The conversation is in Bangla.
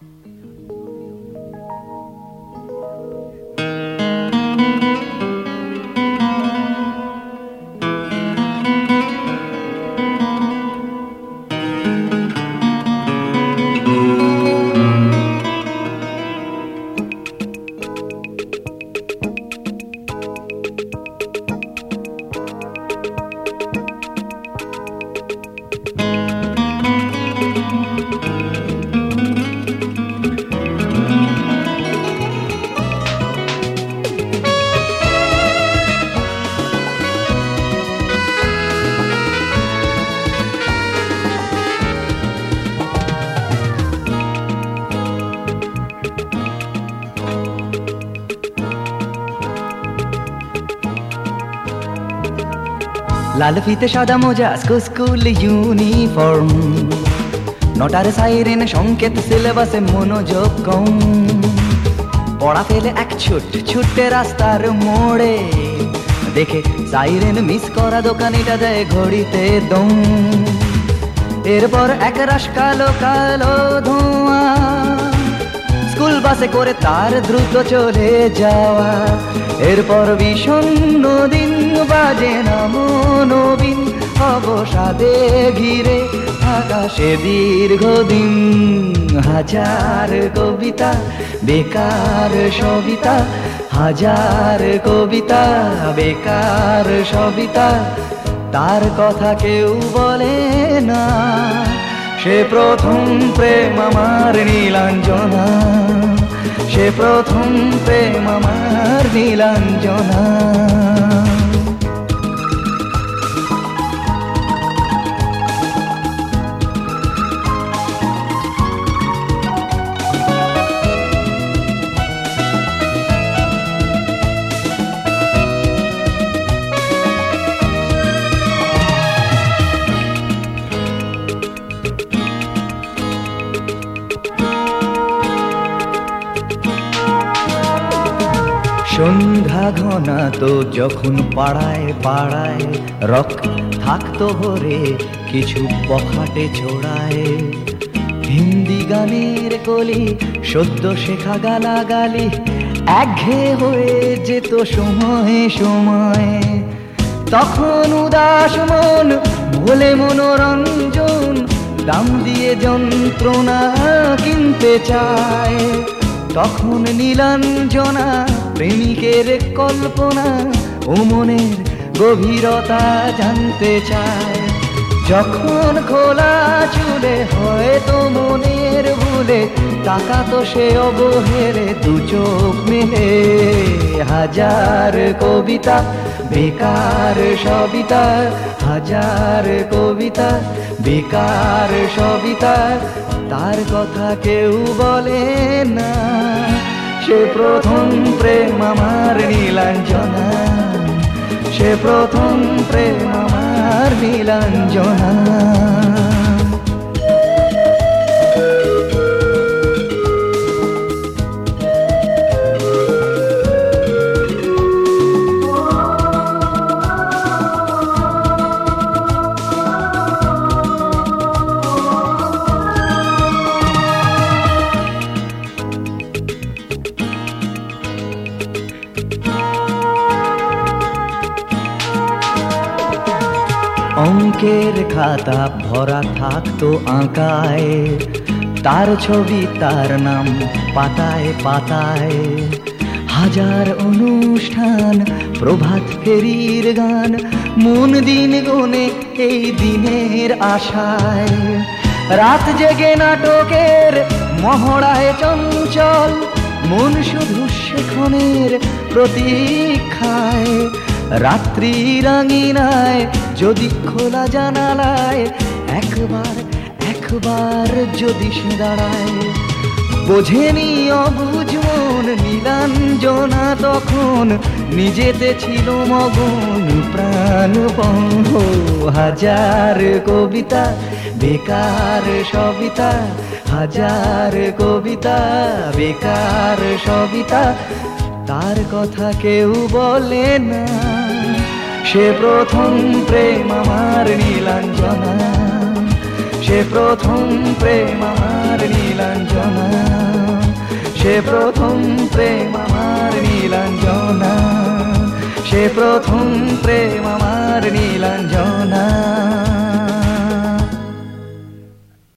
লাল ফিতে সাদা মোজা স্কুল ইউনিফর্ম, নটার সাইরেন সংকেত সিলেবাসে মনোযোগ কম। পড়া ফেলে এক ছুটে রাস্তার মোড়ে, দেখে সাইরেন মিস করা দোকানিটা দেয় ঘড়িতে দম। এরপর এক রাশ কালো কালো ধোঁয়া, স্কুল বাসে করে তার দ্রুত চলে যাওয়া। এরপর বিষণ্ণ দিন বাজে না মনোবিন, অবসাদে ঘিরে আকাশে দীর্ঘদিন। হাজার কবিতা বেকার সবিতা, হাজার কবিতা বেকার সবিতা, তার কথা কেউ বলে না। সে প্রথম প্রেম আমার নীলাঞ্জনা, সে প্রথম প্রেম আমার নীলাঞ্জনা। সন্ধ্যা ঘনা তো যখন পাড়ায় পাড়ায় রক থাকতো ভরে কিছু বখাটে ছোড়ায়। হিন্দি গানের কলি সদ্য শেখা গালাগালি একঘেয়ে হয়ে যেত সময়ে সময়ে। তখন উদাস মন ভোলে মনোরঞ্জন, দাম দিয়ে যন্ত্রণা কিনতে চায়। তখন নীলাঞ্জনা প্রেমিকের কল্পনা ও মনের গভীরতা জানতে চায়। যখন খোলা চুলে হয়তো মনের ভুলে তাকাতো সে অবহেলে দু চোখ মেলে। হাজার কবিতা বেকার সবিতা, হাজার কবিতা বেকার সবিতা, তার কথা কেউ বলে না। সে প্রথম প্রেম আমার নীলাঞ্জনা, সে প্রথম প্রেম আমার নীলাঞ্জনা। অঙ্কের খাতা ভরা থাকতো আঁকায়, তার ছবি তার নাম পাতায় পাতায়। হাজার অনুষ্ঠান প্রভাত ফেরির গান, মন দিন গুনে এই দিনের আশায়। রাত জেগে নাটকের মহড়ায় চঞ্চল, মন শুধু সেক্ষণের প্রতীক্ষায়। রাত্রি রাঙিনায় যদি খোলা জানালায় একবার একবার যদি সে দাঁড়ায়। বোঝেনি অবুঝ মন নীলাঞ্জনা তখন, নিজেতে ছিল মগন প্রাণপণ। হাজার কবিতা বেকার সবিতা, হাজার কবিতা বেকার সবিতা, তার কথা কেউ বলে না। সে প্রথম প্রেম আমার নীলাঞ্জনা, সে প্রথম প্রেম আমার নীলাঞ্জনা। সে প্রথম প্রেম আমার নীলাঞ্জনা, সে প্রথম প্রেম আমার নীলাঞ্জনা।